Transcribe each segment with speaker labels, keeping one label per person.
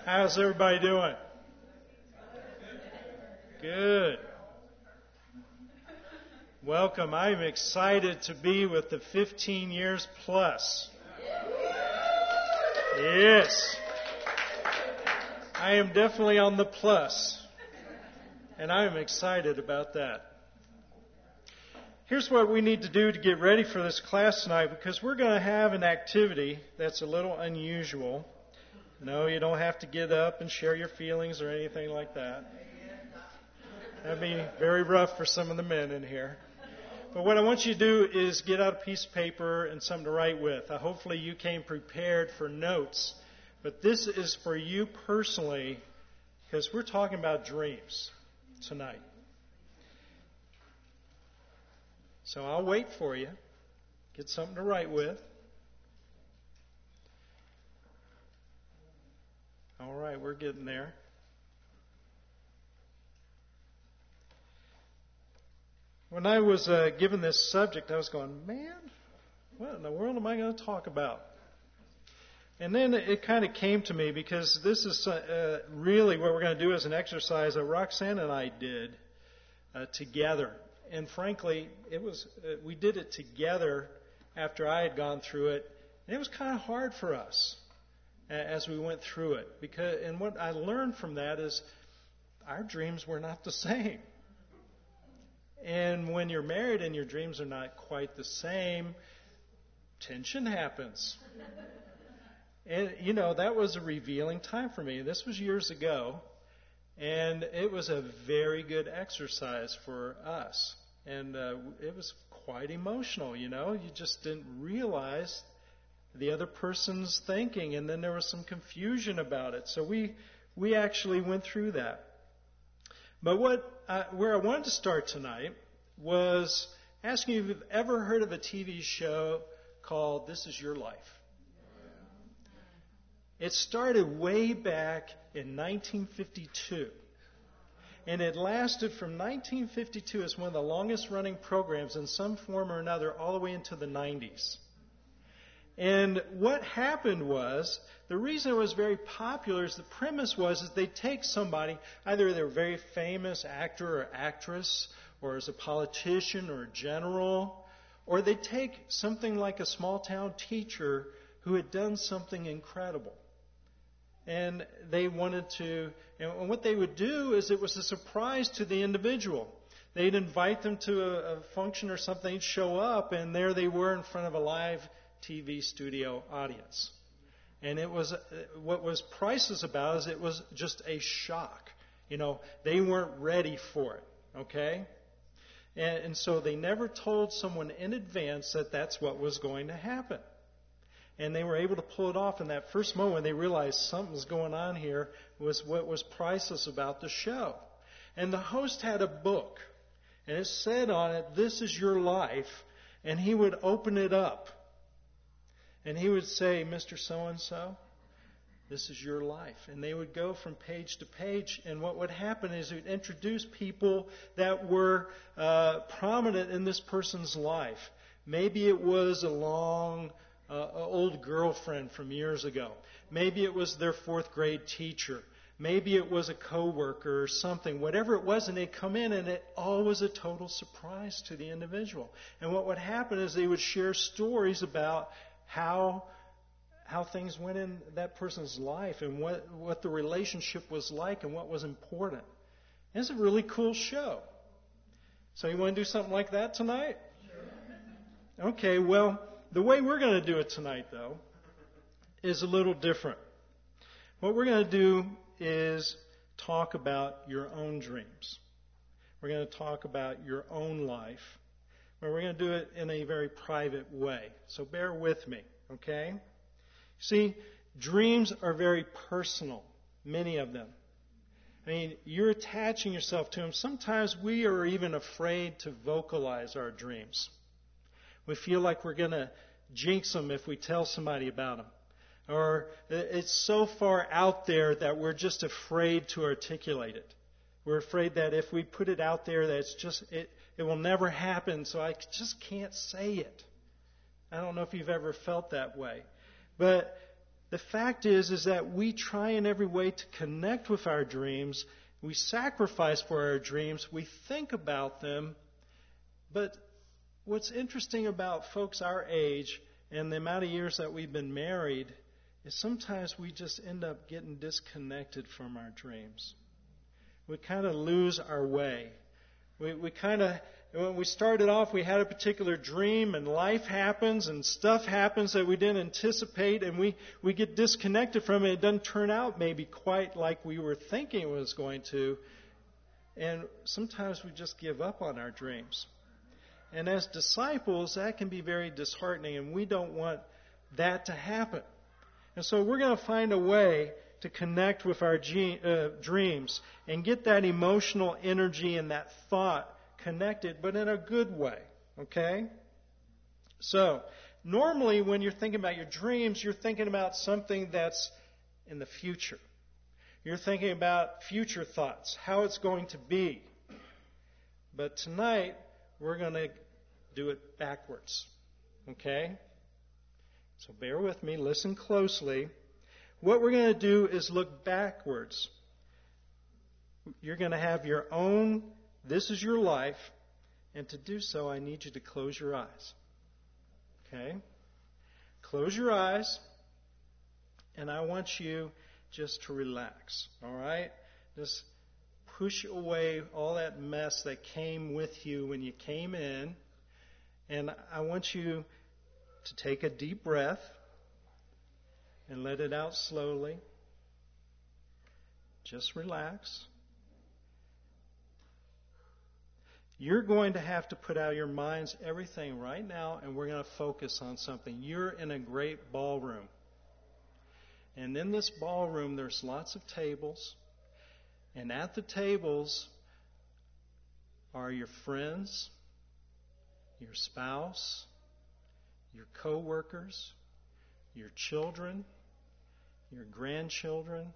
Speaker 1: How's everybody doing? Good. Welcome. I'm excited to be with the 15 years plus. Yes. I am definitely on the plus. And I'm excited about that. Here's what we need to do to get ready for this class tonight, because we're going to have an activity that's a little unusual. No, you don't have to get up and share your feelings or anything like that. That'd be very rough for some of the men in here. But what I want you to do is get out a piece of paper and something to write with. Hopefully you came prepared for notes. But this is for you personally, because we're talking about dreams tonight. So I'll wait for you. Get something to write with. All right, we're getting there. When I was given this subject, I was going, man, what in the world am I going to talk about? And then it kind of came to me, because this is really what we're going to do as an exercise that Roxanne and I did together. And frankly, we did it together after I had gone through it, and it was kind of hard for us as we went through it. And what I learned from that is our dreams were not the same. And when you're married and your dreams are not quite the same, tension happens. And, that was a revealing time for me. This was years ago, and it was a very good exercise for us. And it was quite emotional, You just didn't realize the other person's thinking, and then there was some confusion about it. So we actually went through that. But where I wanted to start tonight was asking you if you've ever heard of a TV show called This Is Your Life. It started way back in 1952. And it lasted from 1952 as one of the longest running programs in some form or another all the way into the 90s. And what happened was, the reason it was very popular is the premise was is they'd take somebody, either they're a very famous actor or actress, or as a politician or a general, or they'd take something like a small town teacher who had done something incredible. And they wanted to, and what they would do is it was a surprise to the individual. They'd invite them to a function or something, they'd show up, and there they were in front of a live TV studio audience. And it was, what was priceless about it is it was just a shock. They weren't ready for it, okay? And so they never told someone in advance that that's what was going to happen. And they were able to pull it off in that first moment when they realized something was going on here, was what was priceless about the show. And the host had a book, and it said on it, "This is your life," and he would open it up. And he would say, "Mr. So-and-so, this is your life." And they would go from page to page, and what would happen is he would introduce people that were prominent in this person's life. Maybe it was a long old girlfriend from years ago. Maybe it was their fourth grade teacher. Maybe it was a coworker or something. Whatever it was, and they'd come in, and it all was a total surprise to the individual. And what would happen is they would share stories about how things went in that person's life and what the relationship was like and what was important. And it's a really cool show. So you want to do something like that tonight? Sure. Okay, well, the way we're going to do it tonight, though, is a little different. What we're going to do is talk about your own dreams. We're going to talk about your own life. But we're going to do it in a very private way. So bear with me, okay? See, dreams are very personal, many of them. I mean, you're attaching yourself to them. Sometimes we are even afraid to vocalize our dreams. We feel like we're going to jinx them if we tell somebody about them. Or it's so far out there that we're just afraid to articulate it. We're afraid that if we put it out there, that it will never happen, so I just can't say it. I don't know if you've ever felt that way. But the fact is that we try in every way to connect with our dreams. We sacrifice for our dreams. We think about them. But what's interesting about folks our age and the amount of years that we've been married is sometimes we just end up getting disconnected from our dreams. We kind of lose our way. We kind of, when we started off, we had a particular dream, and life happens, and stuff happens that we didn't anticipate, and we get disconnected from it. It doesn't turn out maybe quite like we were thinking it was going to. And sometimes we just give up on our dreams. And as disciples, that can be very disheartening, and we don't want that to happen. And so we're going to find a way to connect with our dreams and get that emotional energy and that thought connected, but in a good way. Okay? So, normally when you're thinking about your dreams, you're thinking about something that's in the future. You're thinking about future thoughts, how it's going to be. But tonight, we're going to do it backwards. Okay? So bear with me, listen closely. What we're going to do is look backwards. You're going to have your own, this is your life, and to do so, I need you to close your eyes. Okay? Close your eyes, and I want you just to relax. All right? Just push away all that mess that came with you when you came in, and I want you to take a deep breath and let it out slowly. Just relax. You're going to have to put out of your minds everything right now, and we're going to focus on something. You're in a great ballroom. And in this ballroom, there's lots of tables. And at the tables are your friends, your spouse, your co-workers, your children, your grandchildren.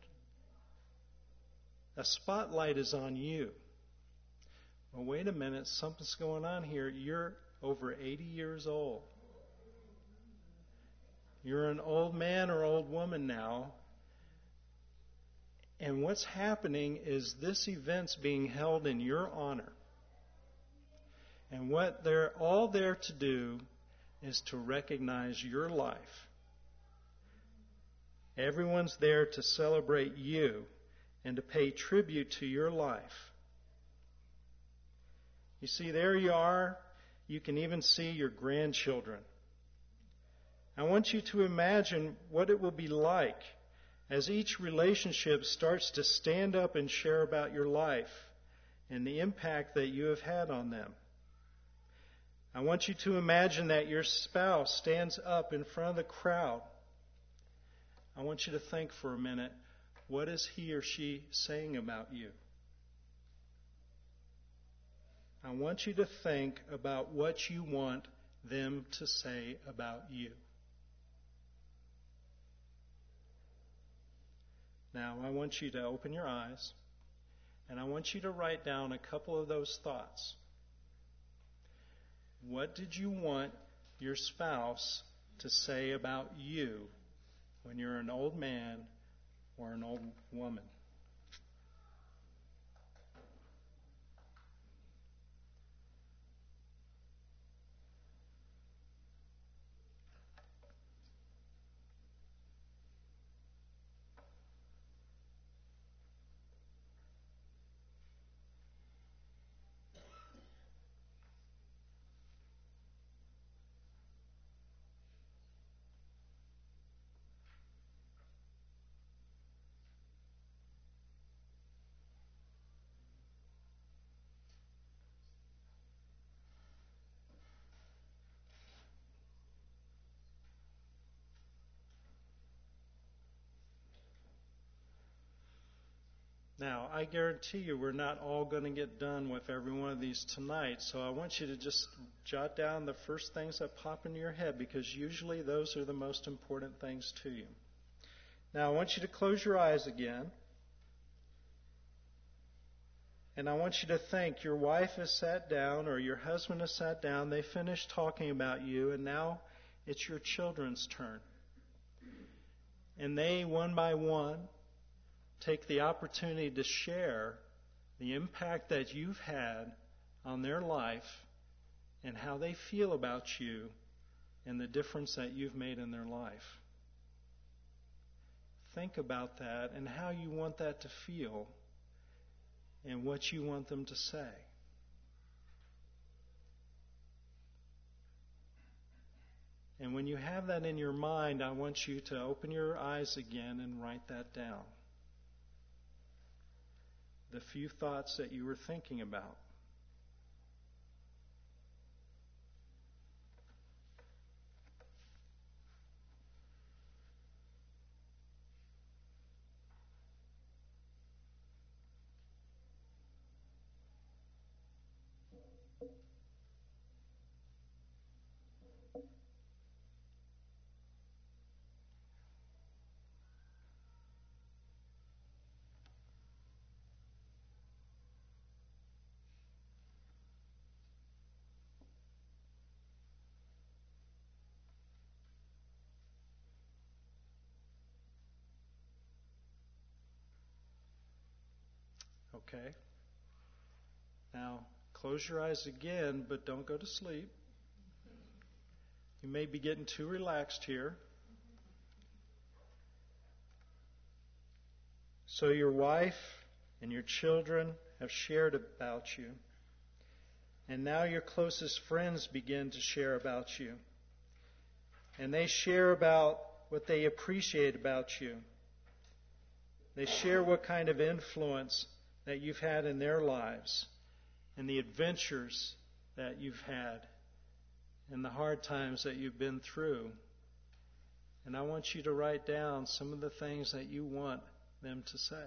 Speaker 1: A spotlight is on you. Well, wait a minute, something's going on here. You're over 80 years old. You're an old man or old woman now. And what's happening is this event's being held in your honor. And what they're all there to do is to recognize your life. Everyone's there to celebrate you and to pay tribute to your life. You see, there you are. You can even see your grandchildren. I want you to imagine what it will be like as each relationship starts to stand up and share about your life and the impact that you have had on them. I want you to imagine that your spouse stands up in front of the crowd. I want you to think for a minute, what is he or she saying about you? I want you to think about what you want them to say about you. Now, I want you to open your eyes, and I want you to write down a couple of those thoughts. What did you want your spouse to say about you when you're an old man or an old woman? Now, I guarantee you we're not all going to get done with every one of these tonight, so I want you to just jot down the first things that pop into your head, because usually those are the most important things to you. Now, I want you to close your eyes again, and I want you to think your wife has sat down or your husband has sat down, they finished talking about you, and now it's your children's turn. And they, one by one, take the opportunity to share the impact that you've had on their life and how they feel about you and the difference that you've made in their life. Think about that and how you want that to feel and what you want them to say. And when you have that in your mind, I want you to open your eyes again and write that down. The few thoughts that you were thinking about. Okay? Now, close your eyes again, but don't go to sleep. You may be getting too relaxed here. So your wife and your children have shared about you. And now your closest friends begin to share about you. And they share about what they appreciate about you. They share what kind of influence that you've had in their lives and the adventures that you've had and the hard times that you've been through. And I want you to write down some of the things that you want them to say.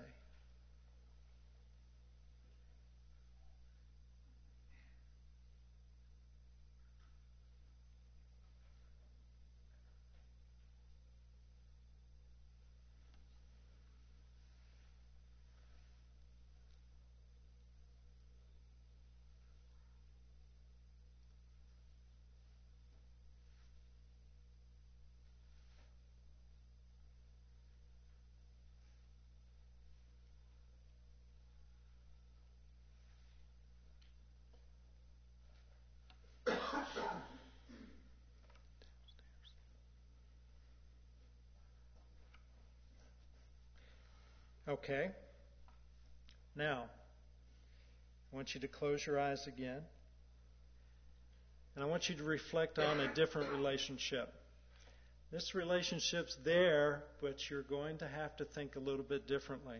Speaker 1: Okay. Now, I want you to close your eyes again. And I want you to reflect on a different relationship. This relationship's there, but you're going to have to think a little bit differently.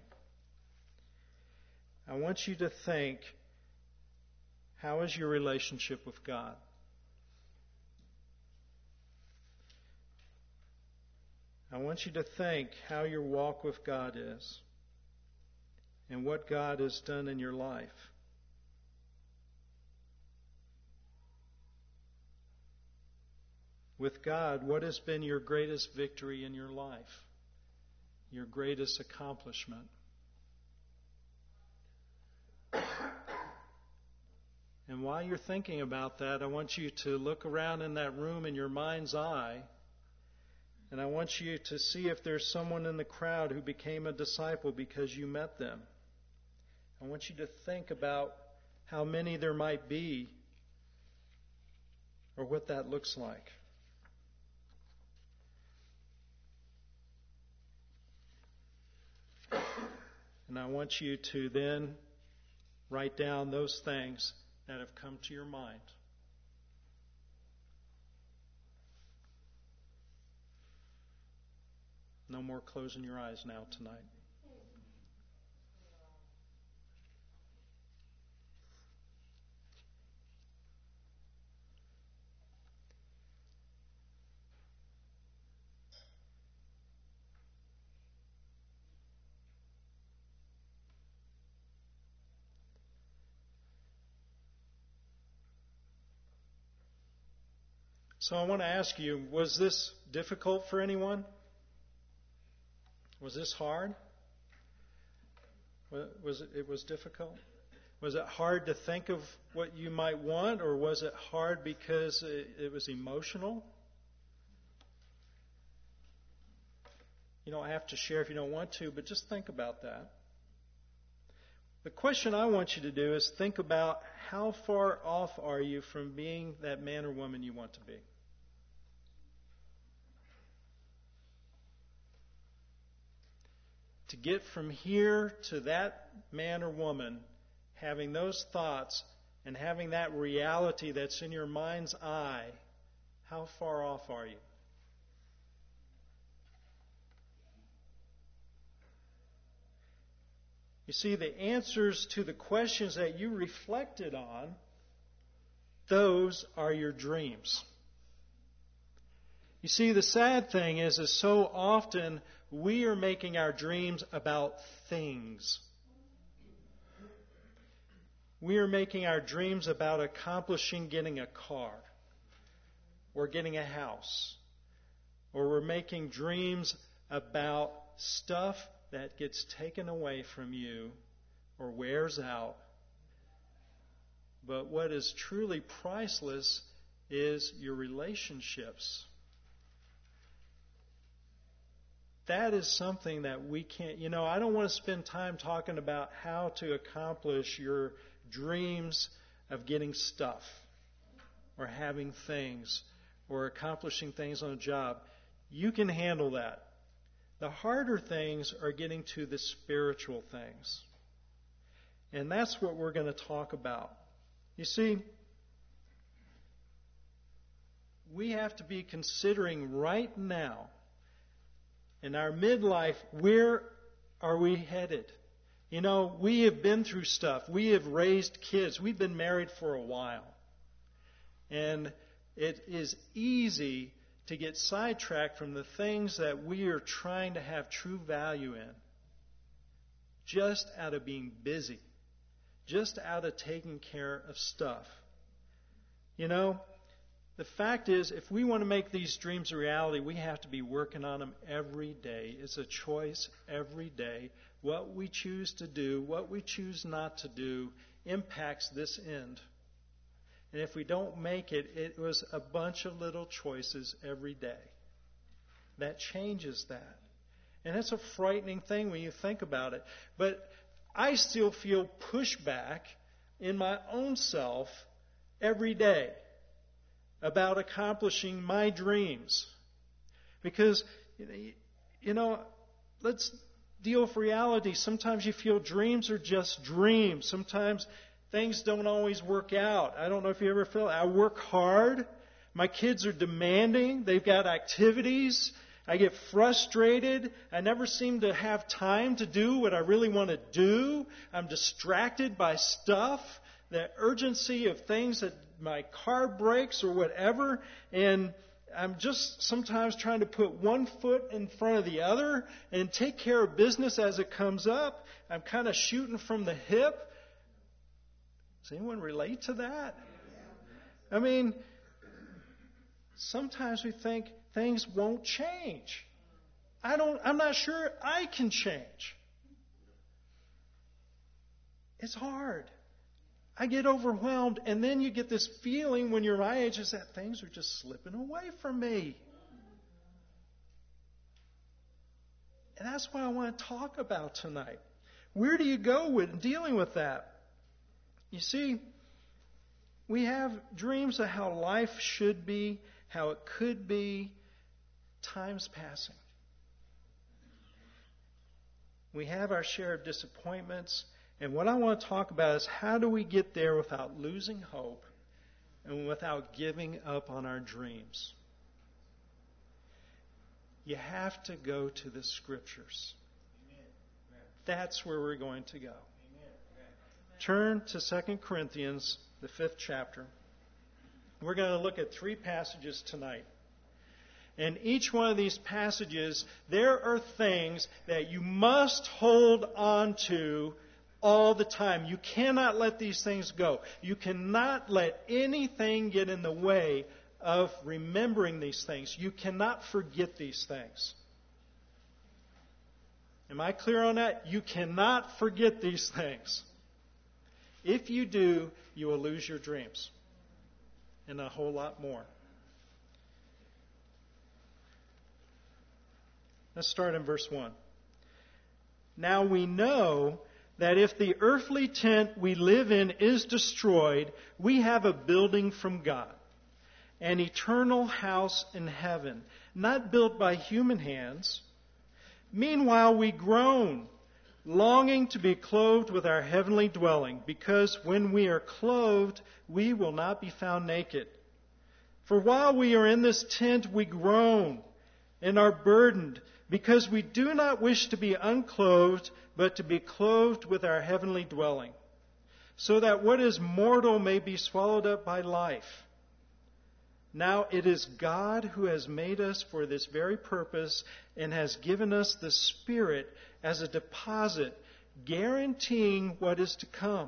Speaker 1: I want you to think, how is your relationship with God? I want you to think how your walk with God is and what God has done in your life. With God, what has been your greatest victory in your life? Your greatest accomplishment? And while you're thinking about that, I want you to look around in that room in your mind's eye, and I want you to see if there's someone in the crowd who became a disciple because you met them. I want you to think about how many there might be or what that looks like. And I want you to then write down those things that have come to your mind. No more closing your eyes now tonight. So I want to ask you, was this difficult for anyone? Was this hard? It was difficult? Was it hard to think of what you might want, or was it hard because it was emotional? You don't have to share if you don't want to, but just think about that. The question I want you to do is think about how far off are you from being that man or woman you want to be. To get from here to that man or woman, having those thoughts and having that reality that's in your mind's eye, how far off are you? You see, the answers to the questions that you reflected on, those are your dreams. You see, the sad thing is so often we are making our dreams about things. We are making our dreams about accomplishing getting a car or getting a house. Or we're making dreams about stuff that gets taken away from you or wears out. But what is truly priceless is your relationships. That is something that we can't, I don't want to spend time talking about how to accomplish your dreams of getting stuff or having things or accomplishing things on a job. You can handle that. The harder things are getting to the spiritual things. And that's what we're going to talk about. You see, we have to be considering right now, in our midlife, where are we headed? We have been through stuff. We have raised kids. We've been married for a while. And it is easy to get sidetracked from the things that we are trying to have true value in, just out of being busy, just out of taking care of stuff. The fact is, if we want to make these dreams a reality, we have to be working on them every day. It's a choice every day. What we choose to do, what we choose not to do, impacts this end. And if we don't make it, it was a bunch of little choices every day. That changes that. And it's a frightening thing when you think about it. But I still feel pushback in my own self every day about accomplishing my dreams. Because, let's deal with reality. Sometimes you feel dreams are just dreams. Sometimes things don't always work out. I don't know if you ever feel that. I work hard. My kids are demanding. They've got activities. I get frustrated. I never seem to have time to do what I really want to do. I'm distracted by stuff, the urgency of things that my car breaks or whatever. And I'm just sometimes trying to put one foot in front of the other and take care of business as it comes up. I'm kind of shooting from the hip. Does anyone relate to that? I mean, sometimes we think things won't change. I'm not sure I can change. It's hard. I get overwhelmed, and then you get this feeling when you're my age is that things are just slipping away from me. And that's what I want to talk about tonight. Where do you go with dealing with that? You see, we have dreams of how life should be, how it could be. Time's passing. We have our share of disappointments. And what I want to talk about is how do we get there without losing hope and without giving up on our dreams? You have to go to the Scriptures. That's where we're going to go. Turn to 2 Corinthians, the 5th chapter. We're going to look at 3 passages tonight. And each one of these passages, there are things that you must hold on to all the time. You cannot let these things go. You cannot let anything get in the way of remembering these things. You cannot forget these things. Am I clear on that? You cannot forget these things. If you do, you will lose your dreams and a whole lot more. Let's start in verse 1. Now we know that if the earthly tent we live in is destroyed, we have a building from God, an eternal house in heaven, not built by human hands. Meanwhile we groan, longing to be clothed with our heavenly dwelling, because when we are clothed, we will not be found naked. For while we are in this tent, we groan and are burdened, because we do not wish to be unclothed, but to be clothed with our heavenly dwelling, so that what is mortal may be swallowed up by life. Now it is God who has made us for this very purpose and has given us the Spirit as a deposit, guaranteeing what is to come.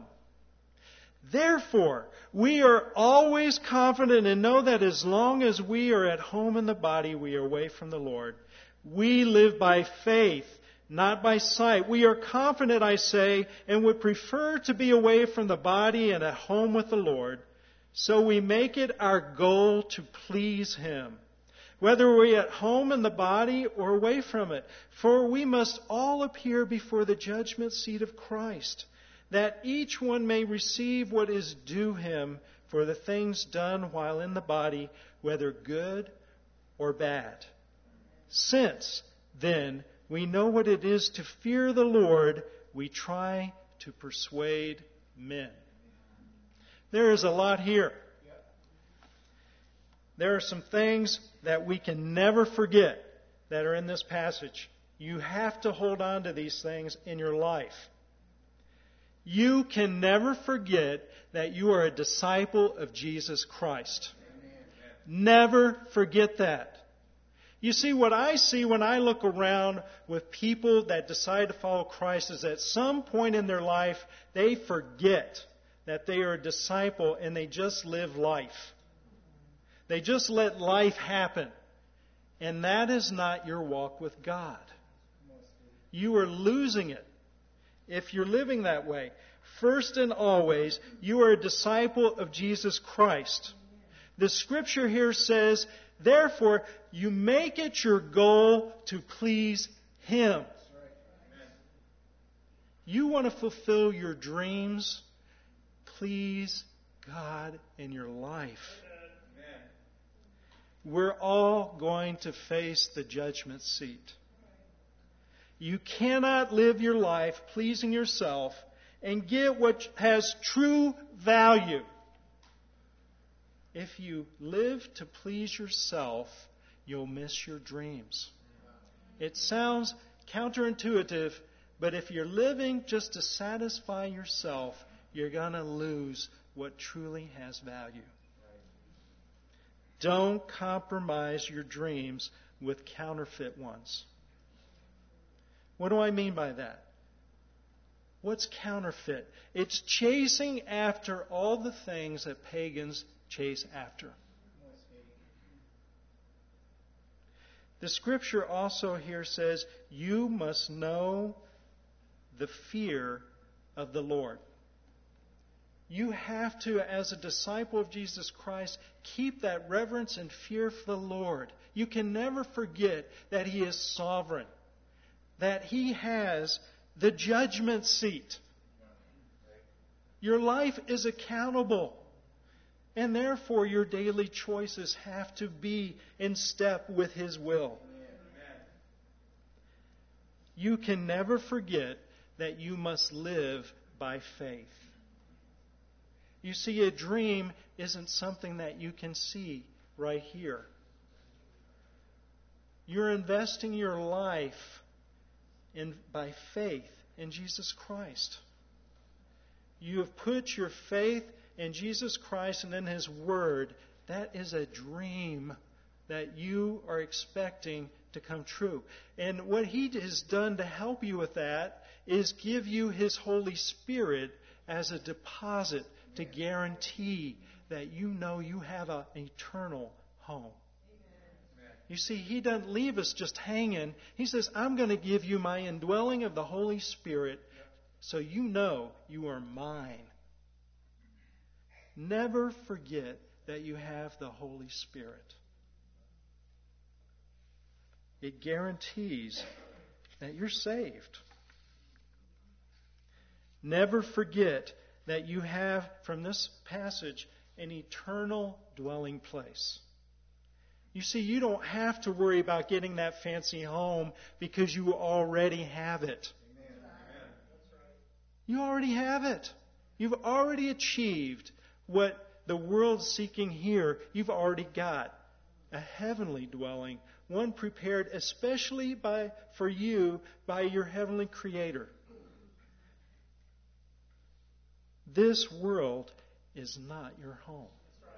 Speaker 1: Therefore, we are always confident and know that as long as we are at home in the body, we are away from the Lord. We live by faith, not by sight. We are confident, I say, and would prefer to be away from the body and at home with the Lord. So we make it our goal to please Him, whether we're at home in the body or away from it. For we must all appear before the judgment seat of Christ, that each one may receive what is due him for the things done while in the body, whether good or bad. Since, then, we know what it is to fear the Lord, we try to persuade men. There is a lot here. There are some things that we can never forget that are in this passage. You have to hold on to these things in your life. You can never forget that you are a disciple of Jesus Christ. Never forget that. You see, what I see when I look around with people that decide to follow Christ is at some point in their life, they forget that they are a disciple and they just live life. They just let life happen. And that is not your walk with God. You are losing it if you're living that way. First and always, you are a disciple of Jesus Christ. The Scripture here says, therefore, you make it your goal to please Him. You want to fulfill your dreams, please God in your life. We're all going to face the judgment seat. You cannot live your life pleasing yourself and get what has true value. If you live to please yourself, you'll miss your dreams. It sounds counterintuitive, but if you're living just to satisfy yourself, you're going to lose what truly has value. Don't compromise your dreams with counterfeit ones. What do I mean by that? What's counterfeit? It's chasing after all the things that pagans chase after. The Scripture also here says, you must know the fear of the Lord. You have to, as a disciple of Jesus Christ, keep that reverence and fear for the Lord. You can never forget that He is sovereign, that He has the judgment seat. Your life is accountable, and therefore your daily choices have to be in step with His will. You can never forget that you must live by faith. You see, a dream isn't something that you can see right here. You're investing your life by faith in Jesus Christ. You have put your faith in Jesus Christ and in His Word. That is a dream that you are expecting to come true. And what He has done to help you with that is give you His Holy Spirit as a deposit to guarantee that you know you have an eternal home. You see, He doesn't leave us just hanging. He says, I'm going to give you my indwelling of the Holy Spirit so you know you are mine. Never forget that you have the Holy Spirit. It guarantees that you're saved. Never forget that you have, from this passage, an eternal dwelling place. You see, you don't have to worry about getting that fancy home because you already have it. Amen. You already have it. You've already achieved what the world's seeking here. You've already got a heavenly dwelling, one prepared especially for you by your heavenly Creator. This world is not your home.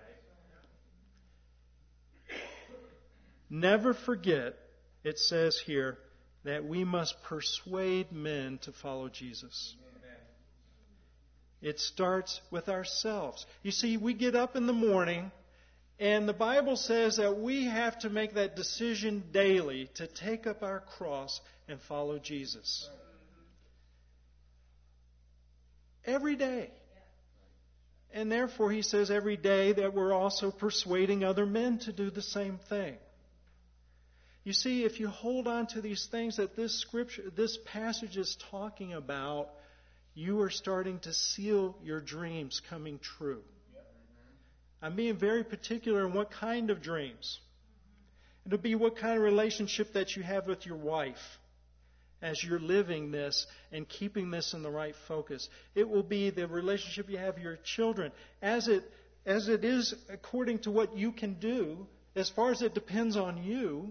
Speaker 1: Never forget, it says here, that we must persuade men to follow Jesus. It starts with ourselves. You see, we get up in the morning, and the Bible says that we have to make that decision daily to take up our cross and follow Jesus. Every day. And therefore, he says every day that we're also persuading other men to do the same thing. You see, if you hold on to these things that this passage is talking about, you are starting to seal your dreams coming true. I'm being very particular in what kind of dreams. It'll be what kind of relationship that you have with your wife as you're living this and keeping this in the right focus. It will be the relationship you have with your children. As it is according to what you can do, as far as it depends on you.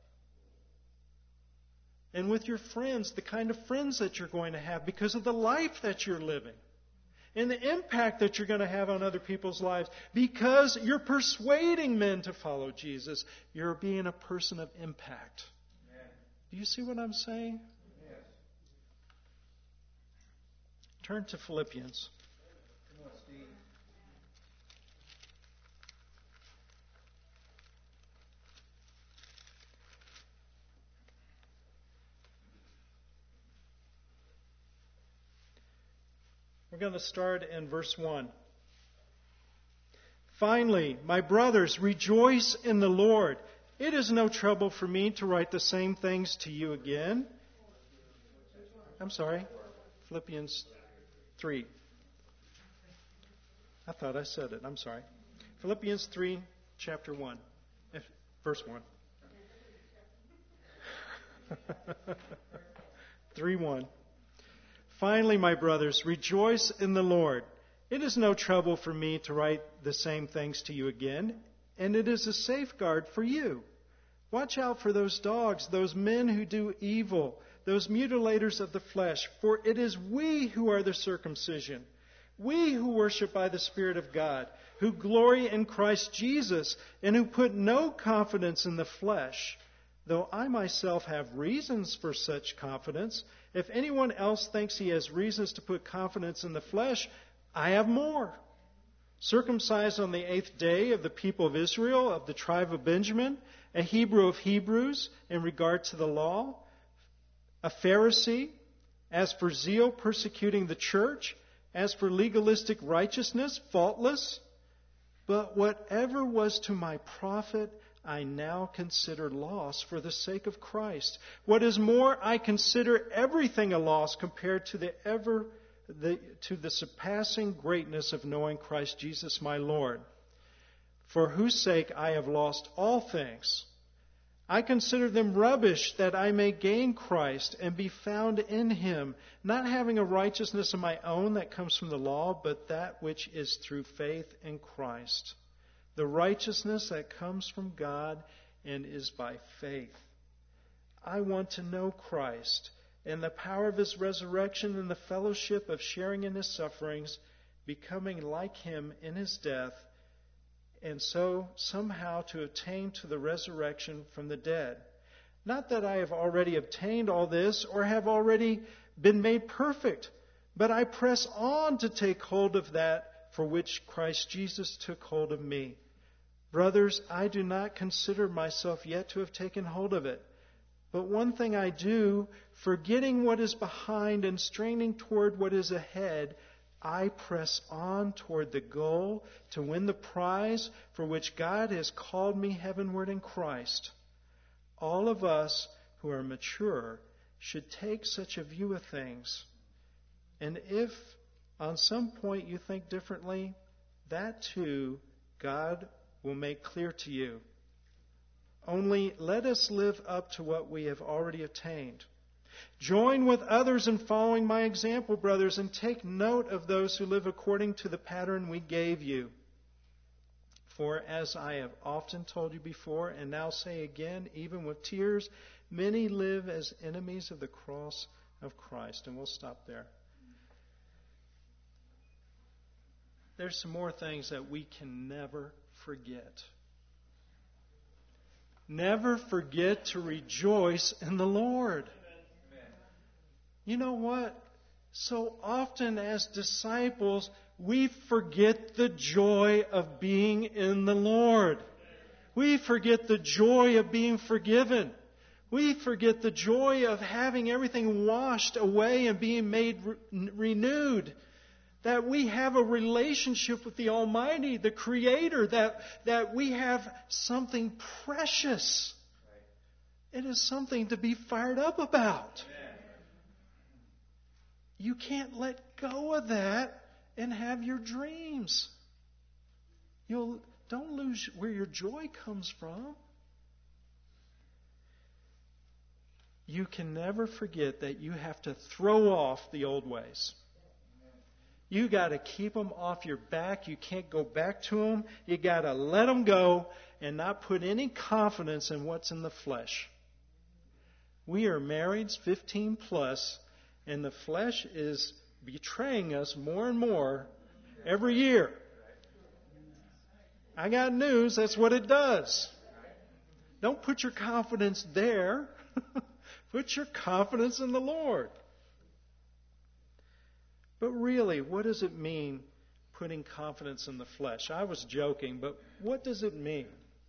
Speaker 1: And with your friends, the kind of friends that you're going to have because of the life that you're living. And the impact that you're going to have on other people's lives because you're persuading men to follow Jesus. You're being a person of impact. Amen. Do you see what I'm saying? Yes. Turn to Philippians. Come on, Steve. We're going to start in verse 1. Finally, my brothers, rejoice in the Lord. It is no trouble for me to write the same things to you again. I'm sorry. Philippians 3. I thought I said it. I'm sorry. Philippians 3, chapter 1. Verse 1. 3:1. Finally, my brothers, rejoice in the Lord. It is no trouble for me to write the same things to you again, and it is a safeguard for you. Watch out for those dogs, those men who do evil, those mutilators of the flesh, for it is we who are the circumcision, we who worship by the Spirit of God, who glory in Christ Jesus, and who put no confidence in the flesh, though I myself have reasons for such confidence. If anyone else thinks he has reasons to put confidence in the flesh, I have more. Circumcised on the 8th day of the people of Israel, of the tribe of Benjamin, a Hebrew of Hebrews in regard to the law, a Pharisee, as for zeal persecuting the church, as for legalistic righteousness, faultless. But whatever was to my profit, I now consider loss for the sake of Christ. What is more, I consider everything a loss compared to the surpassing greatness of knowing Christ Jesus my Lord, for whose sake I have lost all things. I consider them rubbish that I may gain Christ and be found in Him, not having a righteousness of my own that comes from the law, but that which is through faith in Christ. The righteousness that comes from God and is by faith. I want to know Christ and the power of His resurrection and the fellowship of sharing in His sufferings, becoming like Him in His death, and so somehow to attain to the resurrection from the dead. Not that I have already obtained all this or have already been made perfect, but I press on to take hold of that for which Christ Jesus took hold of me. Brothers, I do not consider myself yet to have taken hold of it. But one thing I do, forgetting what is behind and straining toward what is ahead, I press on toward the goal to win the prize for which God has called me heavenward in Christ. All of us who are mature should take such a view of things. And if on some point you think differently, that too God will make clear to you. Only let us live up to what we have already attained. Join with others in following my example, brothers, and take note of those who live according to the pattern we gave you. For as I have often told you before, and now say again, even with tears, many live as enemies of the cross of Christ. And we'll stop there. There's some more things that we can never forget. Never forget to rejoice in the Lord. You know what? So often as disciples, we forget the joy of being in the Lord. We forget the joy of being forgiven. We forget the joy of having everything washed away and being made renewed. That we have a relationship with the Almighty, the Creator, that we have something precious. It is something to be fired up about. You can't let go of that and have your dreams. Don't lose where your joy comes from. You can never forget that you have to throw off the old ways. You got to keep them off your back. You can't go back to them. You got to let them go and not put any confidence in what's in the flesh. We are marrieds 15 plus, and the flesh is betraying us more and more every year. I got news, that's what it does. Don't put your confidence there. Put your confidence in the Lord. But really, what does it mean, putting confidence in the flesh? I was joking, but what does it mean?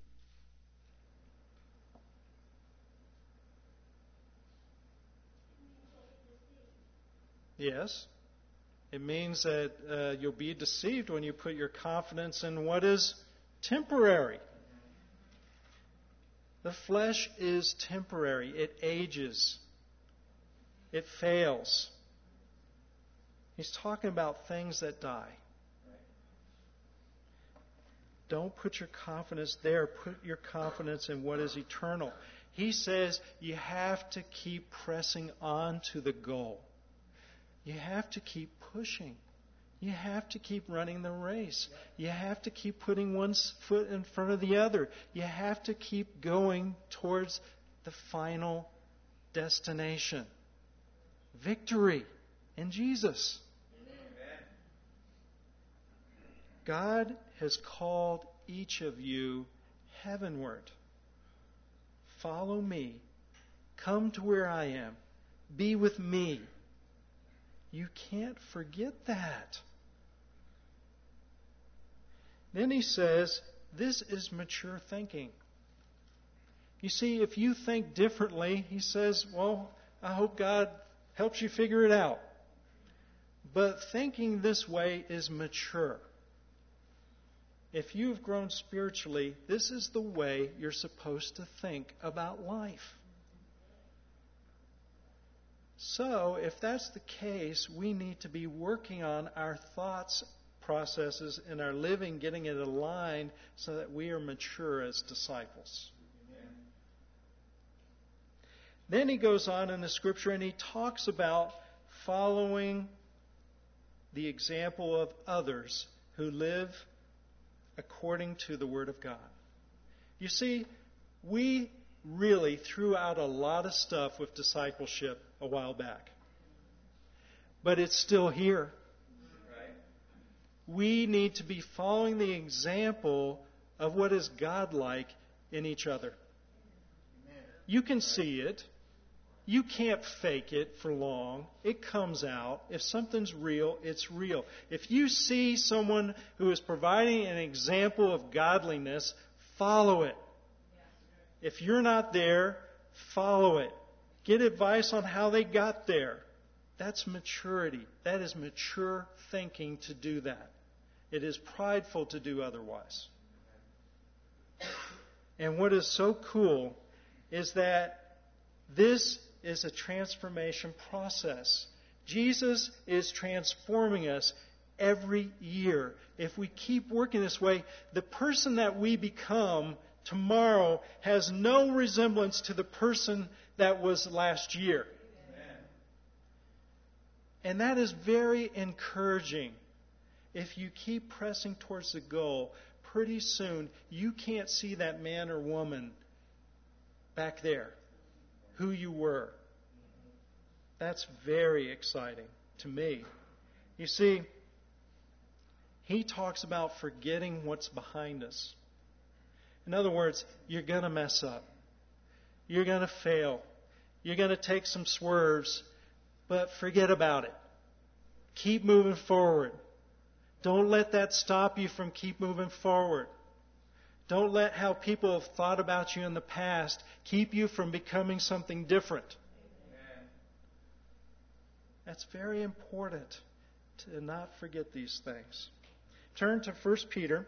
Speaker 1: Yes. It means that you'll be deceived when you put your confidence in what is temporary. The flesh is temporary. It ages. It fails. He's talking about things that die. Don't put your confidence there. Put your confidence in what is eternal. He says you have to keep pressing on to the goal. You have to keep pushing. You have to keep running the race. You have to keep putting one foot in front of the other. You have to keep going towards the final destination. Victory in Jesus. Amen. God has called each of you heavenward. Follow me. Come to where I am. Be with me. You can't forget that. Then he says, this is mature thinking. You see, if you think differently, he says, well, I hope God helps you figure it out. But thinking this way is mature. If you've grown spiritually, this is the way you're supposed to think about life. So, if that's the case, we need to be working on our thoughts, processes, and our living, getting it aligned so that we are mature as disciples. Amen. Then he goes on in the Scripture and he talks about following the example of others who live according to the Word of God. You see, we really threw out a lot of stuff with discipleship a while back. But it's still here. Right. We need to be following the example of what is God-like in each other. Amen. You can see it. You can't fake it for long. It comes out. If something's real, it's real. If you see someone who is providing an example of godliness, follow it. If you're not there, follow it. Get advice on how they got there. That's maturity. That is mature thinking to do that. It is prideful to do otherwise. And what is so cool is that this is a transformation process. Jesus is transforming us every year. If we keep working this way, the person that we become tomorrow has no resemblance to the person that was last year. Amen. And that is very encouraging. If you keep pressing towards the goal, pretty soon you can't see that man or woman back there, who you were. That's very exciting to me. You see, he talks about forgetting what's behind us. In other words, you're going to mess up. You're going to fail. You're going to take some swerves, but forget about it. Keep moving forward. Don't let that stop you from keep moving forward. Don't let how people have thought about you in the past keep you from becoming something different. Amen. That's very important to not forget these things. Turn to 1 Peter.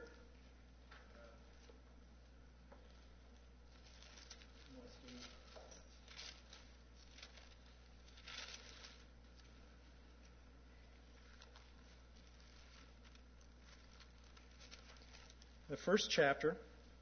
Speaker 1: The first chapter.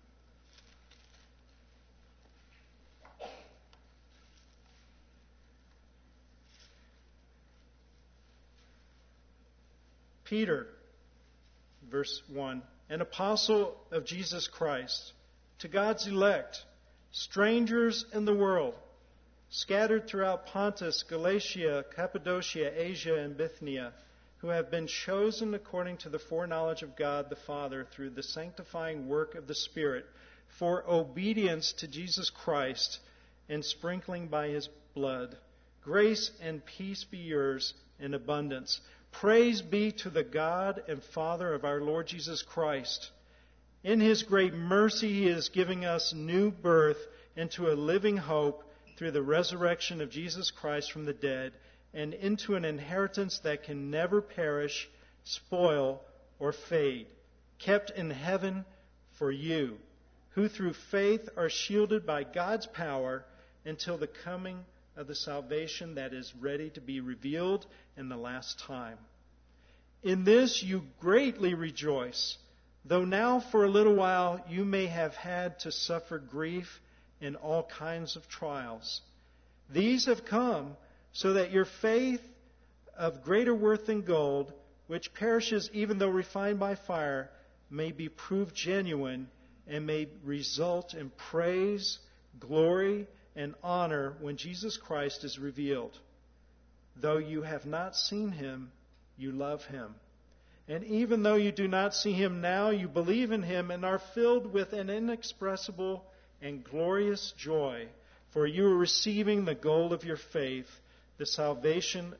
Speaker 1: Peter, verse 1, an apostle of Jesus Christ, to God's elect, strangers in the world, scattered throughout Pontus, Galatia, Cappadocia, Asia, and Bithynia, who have been chosen according to the foreknowledge of God the Father through the sanctifying work of the Spirit, for obedience to Jesus Christ and sprinkling by His blood. Grace and peace be yours in abundance. Praise be to the God and Father of our Lord Jesus Christ. In His great mercy, He is giving us new birth into a living hope through the resurrection of Jesus Christ from the dead, and into an inheritance that can never perish, spoil, or fade, kept in heaven for you, who through faith are shielded by God's power until the coming of the salvation that is ready to be revealed in the last time. In this you greatly rejoice, though now for a little while you may have had to suffer grief in all kinds of trials. These have come so that your faith, of greater worth than gold, which perishes even though refined by fire, may be proved genuine and may result in praise, glory, and honor when Jesus Christ is revealed. Though you have not seen Him, you love Him. And even though you do not see Him now, you believe in Him and are filled with an inexpressible and glorious joy, for you are receiving the goal of your faith, the salvation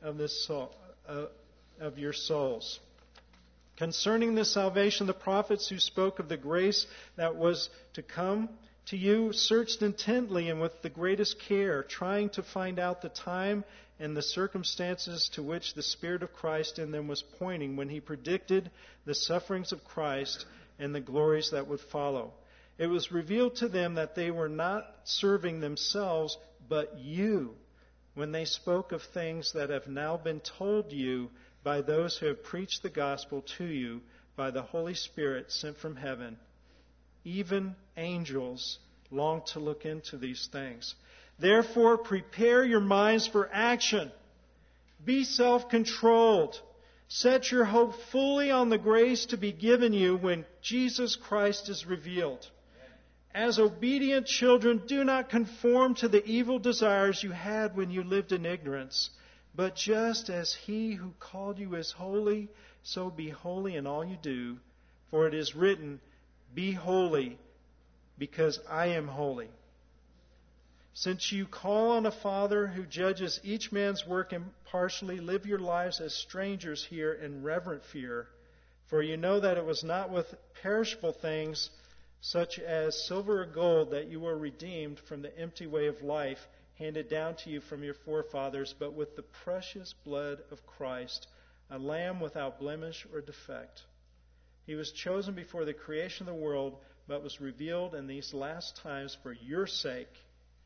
Speaker 1: of your souls. Concerning this salvation, the prophets who spoke of the grace that was to come to you searched intently and with the greatest care, trying to find out the time and the circumstances to which the Spirit of Christ in them was pointing when He predicted the sufferings of Christ and the glories that would follow. It was revealed to them that they were not serving themselves, but you, when they spoke of things that have now been told you by those who have preached the gospel to you by the Holy Spirit sent from heaven. Even angels long to look into these things. Therefore, prepare your minds for action. Be self-controlled. Set your hope fully on the grace to be given you when Jesus Christ is revealed. As obedient children, do not conform to the evil desires you had when you lived in ignorance. But just as He who called you is holy, so be holy in all you do. For it is written, be holy, because I am holy. Since you call on a Father who judges each man's work impartially, live your lives as strangers here in reverent fear. For you know that it was not with perishable things, such as silver or gold, that you were redeemed from the empty way of life handed down to you from your forefathers, but with the precious blood of Christ, a lamb without blemish or defect. He was chosen before the creation of the world, but was revealed in these last times for your sake.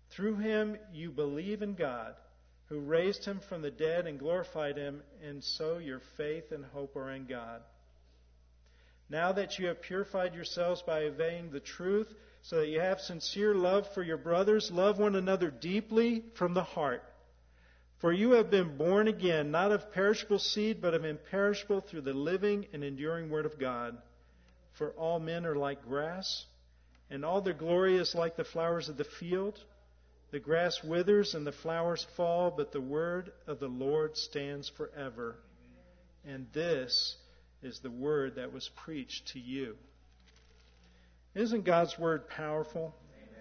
Speaker 1: Through him you believe in God, who raised him from the dead and glorified him, and so your faith and hope are in God. Now that you have purified yourselves by obeying the truth, so that you have sincere love for your brothers, love one another deeply from the heart. For you have been born again, not of perishable seed, but of imperishable, through the living and enduring Word of God. For all men are like grass, and all their glory is like the flowers of the field. The grass withers and the flowers fall, but the word of the Lord stands forever. And this is the word that was preached to you. Isn't God's word powerful?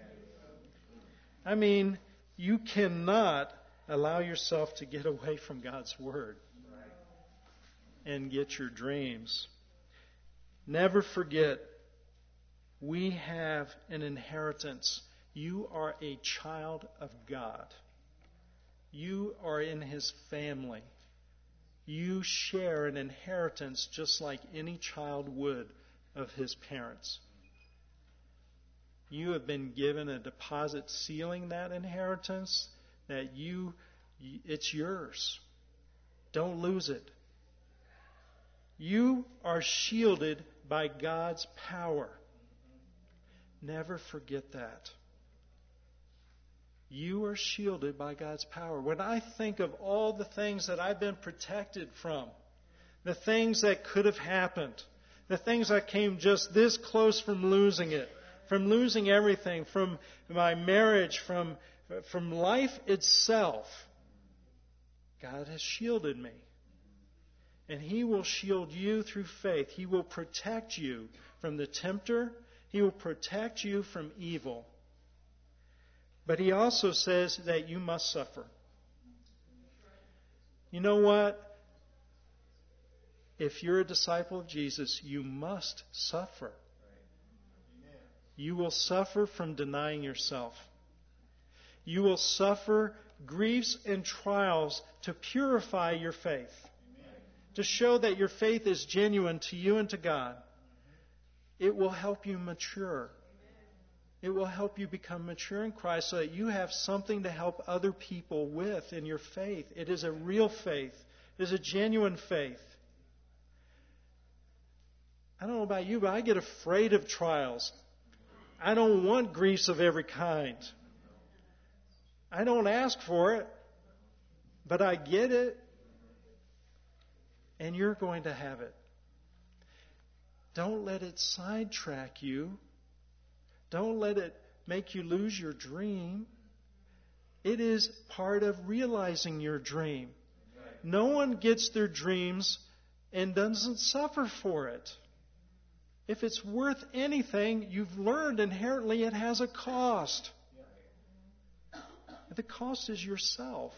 Speaker 1: I mean, you cannot allow yourself to get away from God's word and get your dreams. Never forget, we have an inheritance. You are a child of God. You are in His family. You share an inheritance just like any child would of his parents. You have been given a deposit sealing that inheritance, that it's yours. Don't lose it. You are shielded by God's power. Never forget that. You are shielded by God's power. When I think of all the things that I've been protected from, the things that could have happened, the things I came just this close from losing it, from losing everything, from my marriage, from life itself, God has shielded me. And He will shield you through faith. He will protect you from the tempter. He will protect you from evil. But He also says that you must suffer. You know what? If you're a disciple of Jesus, you must suffer. You will suffer from denying yourself. You will suffer griefs and trials to purify your faith, to show that your faith is genuine to you and to God. It will help you mature. It will help you become mature in Christ so that you have something to help other people with in your faith. It is a real faith. It is a genuine faith. I don't know about you, but I get afraid of trials. I don't want griefs of every kind. I don't ask for it, but I get it. And you're going to have it. Don't let it sidetrack you. Don't let it make you lose your dream. It is part of realizing your dream. No one gets their dreams and doesn't suffer for it. If it's worth anything, you've learned inherently it has a cost. The cost is yourself.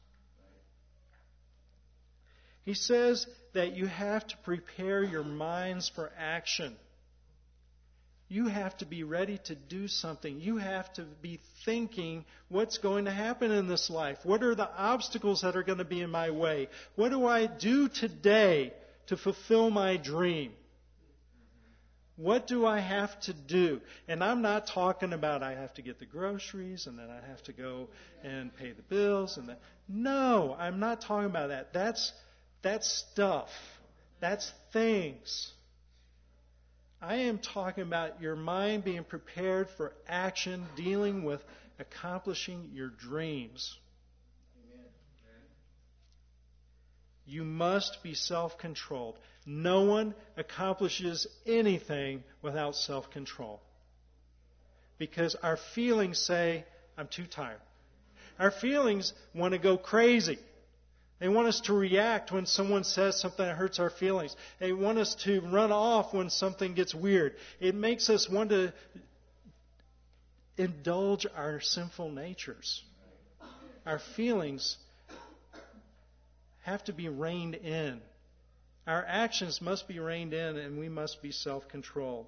Speaker 1: He says that you have to prepare your minds for action. You have to be ready to do something. You have to be thinking what's going to happen in this life. What are the obstacles that are going to be in my way? What do I do today to fulfill my dream? What do I have to do? And I'm not talking about I have to get the groceries and then I have to go and pay the bills. No, I'm not talking about that. That's stuff. That's things. I am talking about your mind being prepared for action, dealing with accomplishing your dreams. Amen. You must be self-controlled. No one accomplishes anything without self-control. Because our feelings say, I'm too tired. Our feelings want to go crazy. They want us to react when someone says something that hurts our feelings. They want us to run off when something gets weird. It makes us want to indulge our sinful natures. Our feelings have to be reined in. Our actions must be reined in, and we must be self-controlled.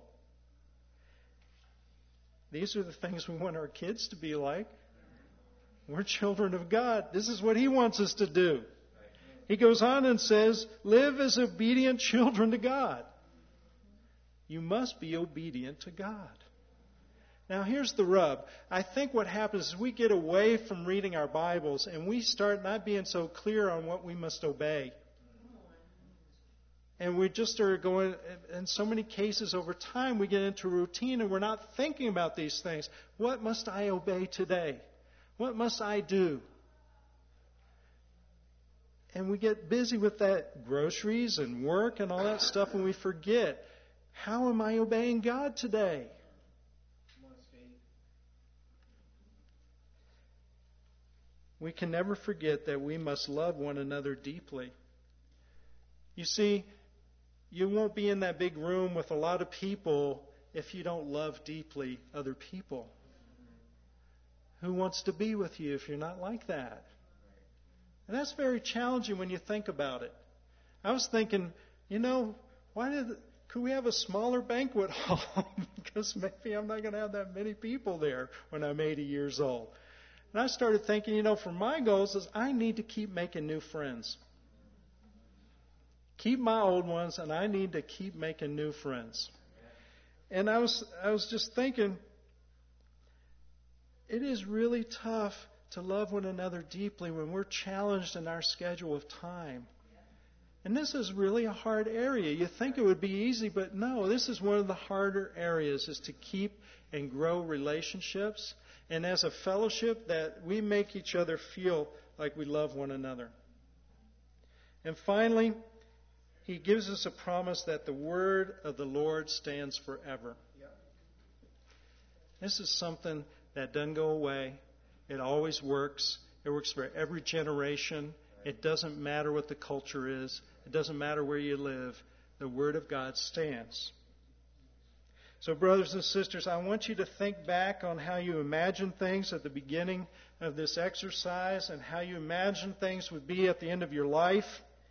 Speaker 1: These are the things we want our kids to be like. We're children of God. This is what He wants us to do. He goes on and says, live as obedient children to God. You must be obedient to God. Now, here's the rub. I think what happens is we get away from reading our Bibles and we start not being so clear on what we must obey. And we just are going, in so many cases over time, we get into routine and we're not thinking about these things. What must I obey today? What must I do? And we get busy with that groceries and work and all that stuff, and we forget, how am I obeying God today? We can never forget that we must love one another deeply. You see, you won't be in that big room with a lot of people if you don't love deeply other people. Who wants to be with you if you're not like that? And that's very challenging when you think about it. I was thinking, could we have a smaller banquet hall? Because maybe I'm not going to have that many people there when I'm 80 years old. And I started thinking, for my goals is I need to keep making new friends. Keep my old ones, and I need to keep making new friends. And I was just thinking, it is really tough to love one another deeply when we're challenged in our schedule of time. And this is really a hard area. You think it would be easy, but no, this is one of the harder areas, is to keep and grow relationships. And as a fellowship, that we make each other feel like we love one another. And finally, he gives us a promise that the word of the Lord stands forever. This is something that doesn't go away. It always works. It works for every generation. It doesn't matter what the culture is. It doesn't matter where you live. The Word of God stands. So, brothers and sisters, I want you to think back on how you imagined things at the beginning of this exercise and how you imagined things would be at the end of your life.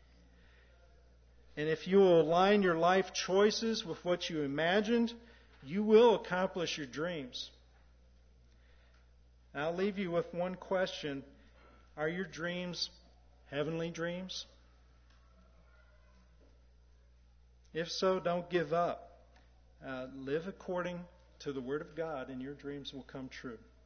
Speaker 1: And if you will align your life choices with what you imagined, you will accomplish your dreams. I'll leave you with one question. Are your dreams heavenly dreams? If so, don't give up. Live according to the Word of God, and your dreams will come true.